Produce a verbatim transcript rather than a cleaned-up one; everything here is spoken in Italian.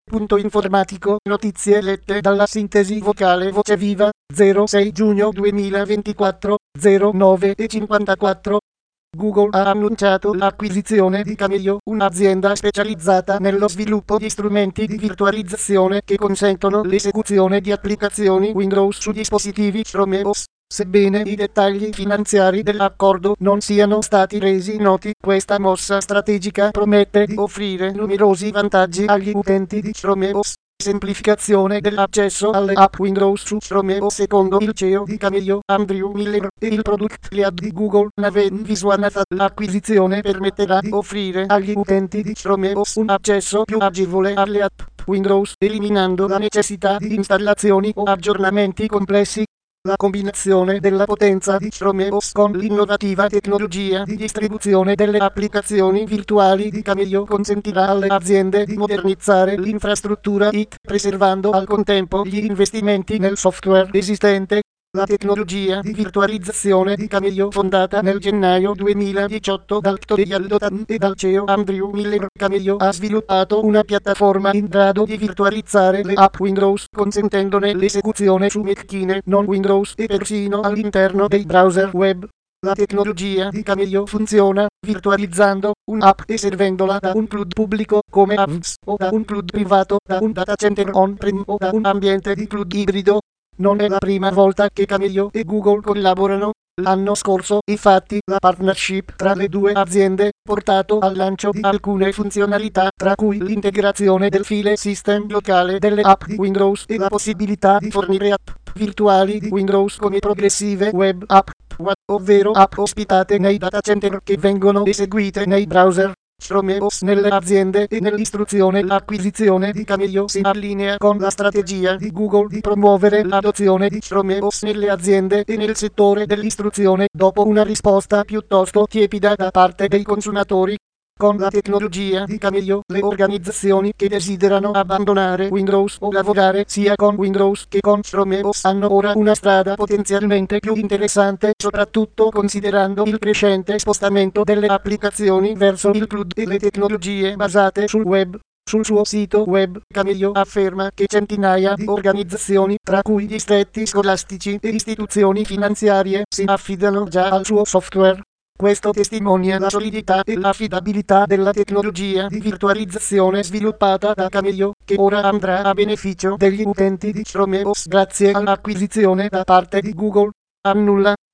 Punto informatico, notizie lette dalla sintesi vocale Voce Viva, zero sei giugno duemilaventiquattro, zero nove e cinquantaquattro. Google ha annunciato l'acquisizione di Cameo, un'azienda specializzata nello sviluppo di strumenti di virtualizzazione che consentono l'esecuzione di applicazioni Windows su dispositivi Chrome O S. Sebbene i dettagli finanziari dell'accordo non siano stati resi noti, questa mossa strategica promette di offrire numerosi vantaggi agli utenti di Chrome O S. Semplificazione dell'accesso alle app Windows su Chrome O S. Secondo il C E O di Cameo, Andrew Miller, e il Product Lead di Google, Naveen Viswanathan, l'acquisizione permetterà di offrire agli utenti di Chrome O S un accesso più agevole alle app Windows, eliminando la necessità di installazioni o aggiornamenti complessi. La combinazione della potenza di Chrome O S con l'innovativa tecnologia di distribuzione delle applicazioni virtuali di Cameo consentirà alle aziende di modernizzare l'infrastruttura I T, preservando al contempo gli investimenti nel software esistente. La tecnologia di virtualizzazione di Cameo, fondata nel gennaio duemiladiciotto dal C T O Eyal Dotan e dal C E O Andrew Miller, Cameo ha sviluppato una piattaforma in grado di virtualizzare le app Windows, consentendone l'esecuzione su macchine non Windows e persino all'interno dei browser web. La tecnologia di Cameo funziona virtualizzando un'app e servendola da un cloud pubblico come A W S o da un cloud privato, da un data center on-prem o da un ambiente di cloud ibrido. Non è la prima volta che Cameo e Google collaborano. L'anno scorso, infatti, la partnership tra le due aziende portato al lancio di alcune funzionalità, tra cui l'integrazione del file system locale delle app di Windows e la possibilità di fornire app virtuali di Windows come progressive web app, ovvero app ospitate nei data center che vengono eseguite nei browser. Chrome O S nelle aziende e nell'istruzione. L'acquisizione di Cameo si allinea con la strategia di Google di promuovere l'adozione di Chrome O S nelle aziende e nel settore dell'istruzione, dopo una risposta piuttosto tiepida da parte dei consumatori. Con la tecnologia di Cameo, le organizzazioni che desiderano abbandonare Windows o lavorare sia con Windows che con Chrome O S hanno ora una strada potenzialmente più interessante, soprattutto considerando il crescente spostamento delle applicazioni verso il cloud e le tecnologie basate sul web. Sul suo sito web, Cameo afferma che centinaia di organizzazioni, tra cui distretti scolastici e istituzioni finanziarie, si affidano già al suo software. Questo testimonia la solidità e l'affidabilità della tecnologia di virtualizzazione sviluppata da Cameo, che ora andrà a beneficio degli utenti di Chrome O S grazie all'acquisizione da parte di Google. Annulla